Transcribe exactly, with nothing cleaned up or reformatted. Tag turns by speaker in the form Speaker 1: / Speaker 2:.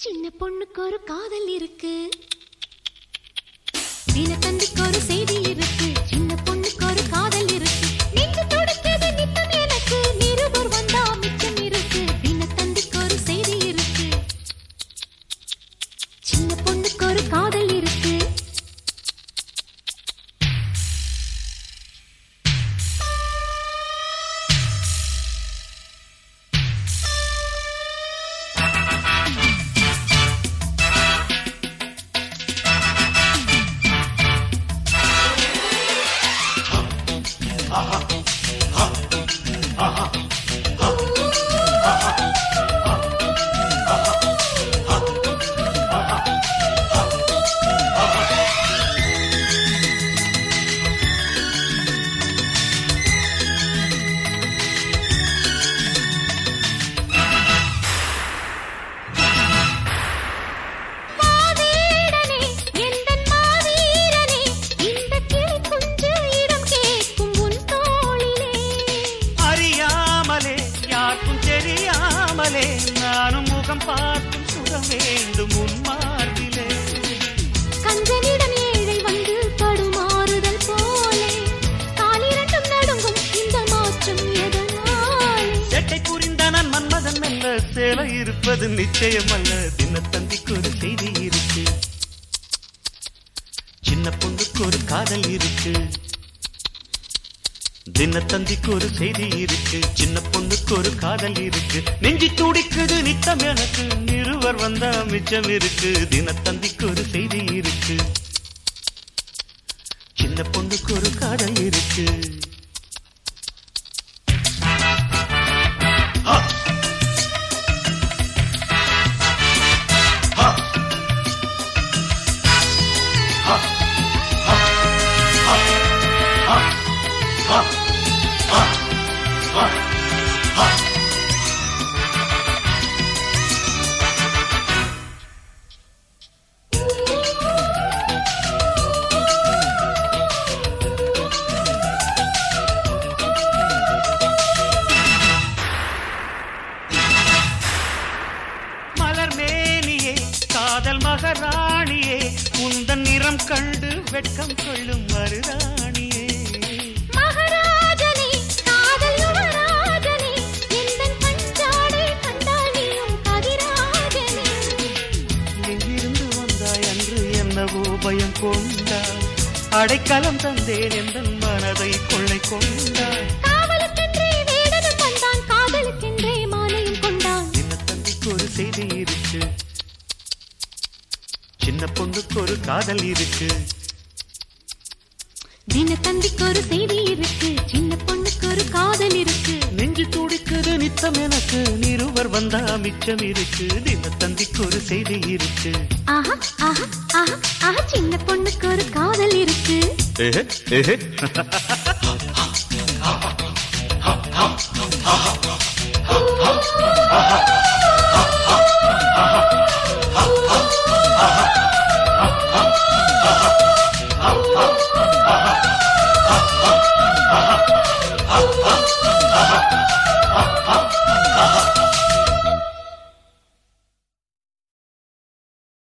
Speaker 1: சின்ன பொண்ணுக்கு ஒரு காதல் இருக்கு, தினத்தந்திக்கு ஒரு செய்தி இருக்கு. சின்ன பொண்ணுக்கு ஒரு காதல் இருக்கு, நெஞ்சு துடிக்குது நித்தம் எனக்கு. நிருபர் வந்தா மிச்சம் இருக்கு, தினத்தந்திக்கு ஒரு செய்தி இருக்கு. சின்ன பொண்ணுக்கு ஒரு காதல் இருக்கு.
Speaker 2: நானும் முகம் பார்க்கும் சுகம் வேண்டும் உன் மார்பிலே.
Speaker 1: கஞ்சனிடம் ஏழை வந்து தடுமாறுதல் போலே காலிரண்டும் நடுங்கும் இந்த மாற்றம் எதனாலே?
Speaker 2: செட்டை புரிந்த நான் மன்மதன் அல்ல, சேலை இருப்பது நிச்சயம் அல்ல. தினத்தந்திக்கு ஒரு செய்தி இருக்கு, சின்ன பொண்ணுக்கு ஒரு காதல் இருக்கு. தினத்தந்திக்கு ஒரு செய்தி இருக்கு, சின்ன பொண்ணுக்கு ஒரு காதல் இருக்கு. நெஞ்சி துடிக்குது நித்தம் எனக்கு, நிருபர் வந்தா மிச்சம் இருக்கு. தினத்தந்திக்கு ஒரு செய்தி இருக்கு, சின்ன பொண்ணுக்கு ஒரு காதல் இருக்கு. காதல் மகராணியே, உந்தன் நிறம் கண்டு வெட்கம் கொள்ளும் மருதாணியே.
Speaker 1: மகாராஜனே காதல் யுவராஜனே, எந்தன் பஞ்சாடை கண்டாலியும் கதிராஜனே.
Speaker 2: எங்கிருந்து வந்தாய் அன்று என்னவோ பயம் கொண்டாய், அடைக்கலம் தந்தேன் எந்தன் மனதை கொள்ளை கொண்டாய்.
Speaker 1: காவலுக்கென்றே வேடனும் வந்தான், காதலுக்கென்றே மாலையும் கொண்டான்.
Speaker 2: தினத்தந்திக்கு ஒரு செய்தி இருக்கு, சின்ன பொண்ணுக்கு ஒரு காதல் இருக்கு.
Speaker 1: தினத்தந்திக்கு ஒரு செய்தி இருக்கு, சின்ன பொண்ணுக்கு ஒரு காதல் இருக்கு.
Speaker 2: நெஞ்சு துடிக்குது நித்தம் எனக்கு, நிருபர் வந்தா மிச்சம் இருக்கு. தினத்தந்திக்கு ஒரு செய்தி இருக்கு.
Speaker 1: ஆஹா ஆஹா ஆஹா ஆஹா, சின்ன பொண்ணுக்கு ஒரு காதல் இருக்கு.